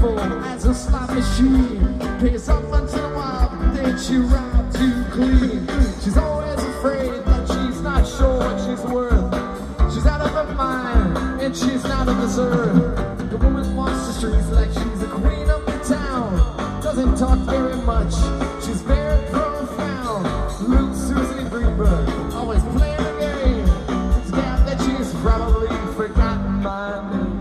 careful as a slot machine. Pays up once in a while, then she robbed too clean. She's always afraid that she's not sure what she's worth. She's out of her mind, and she's not of this earth. The woman walks the streets like she's the queen of the town. Doesn't talk very much, she's very profound. Little Susie Greenberg, always playing the game. It's doubt that she's probably forgotten my name.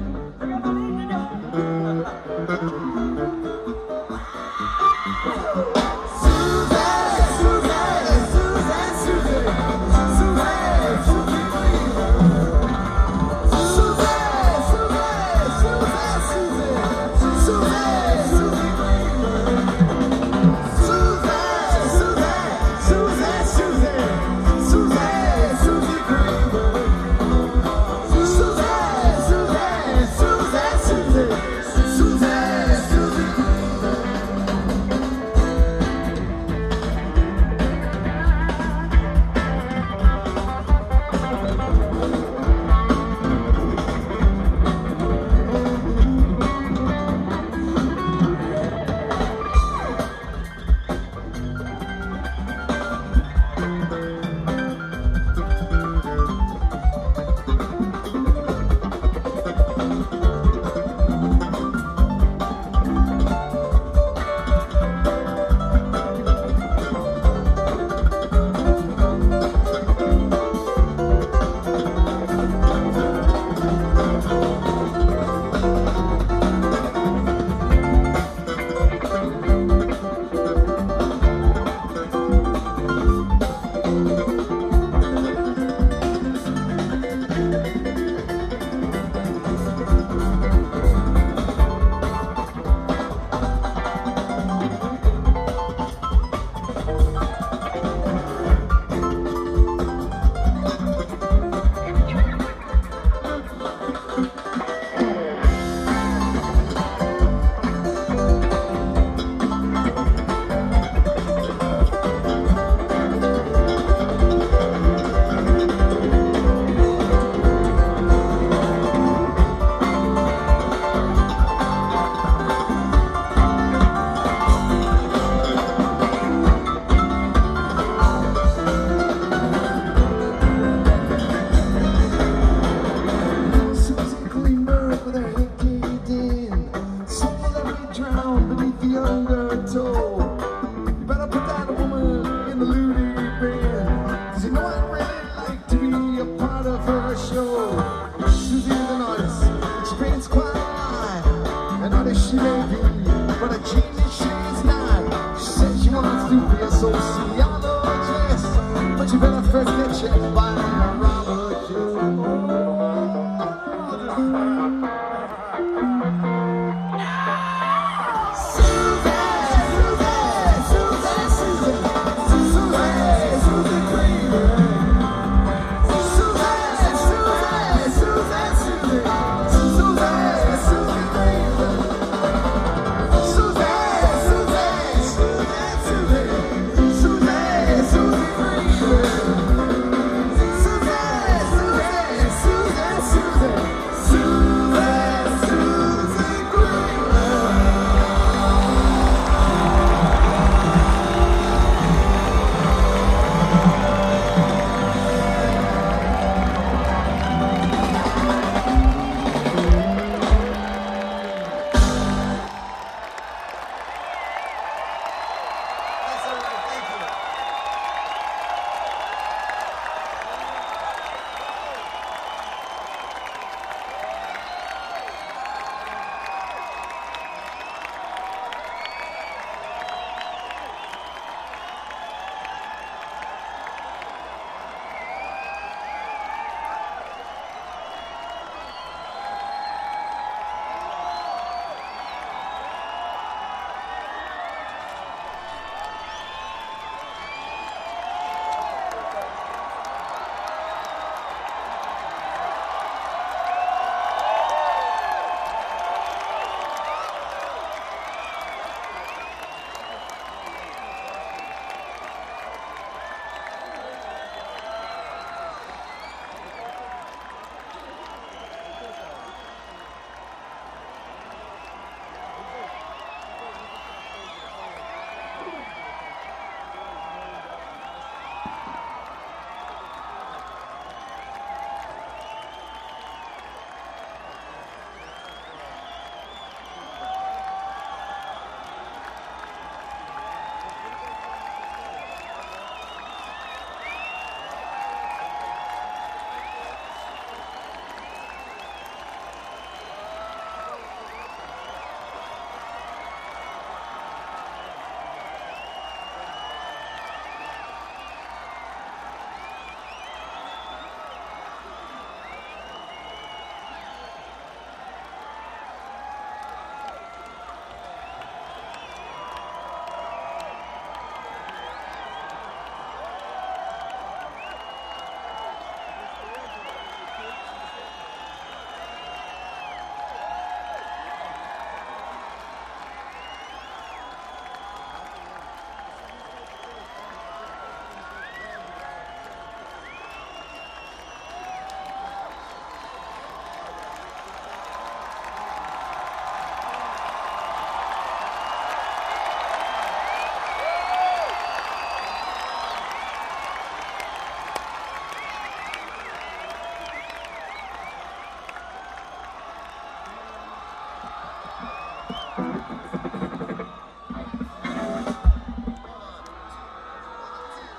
She may be, but a genius she's not. She says she wants to be a sociologist, but you better first get checked by Robert Jones.